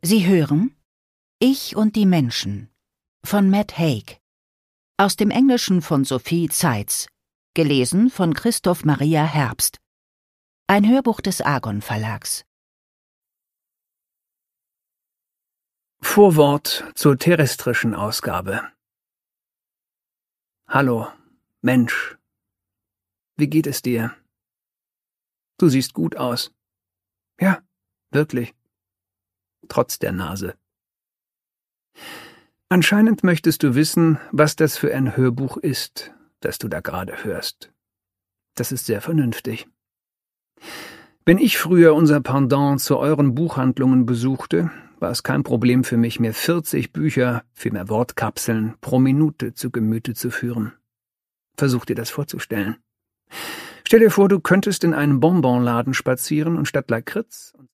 Sie hören Ich und die Menschen von Matt Haig. Aus dem Englischen von Sophie Zeitz. Gelesen von Christoph Maria Herbst. Ein Hörbuch des Argon Verlags. Vorwort zur terrestrischen Ausgabe. Hallo, Mensch. Wie geht es dir? Du siehst gut aus. Ja, wirklich. Trotz der Nase. Anscheinend möchtest du wissen, was das für ein Hörbuch ist, das du da gerade hörst. Das ist sehr vernünftig. Wenn ich früher unser Pendant zu euren Buchhandlungen besuchte, war es kein Problem für mich, mir 40 Bücher, vielmehr Wortkapseln, pro Minute zu Gemüte zu führen. Versuch dir das vorzustellen. Stell dir vor, du könntest in einen Bonbonladen spazieren und statt Lakritz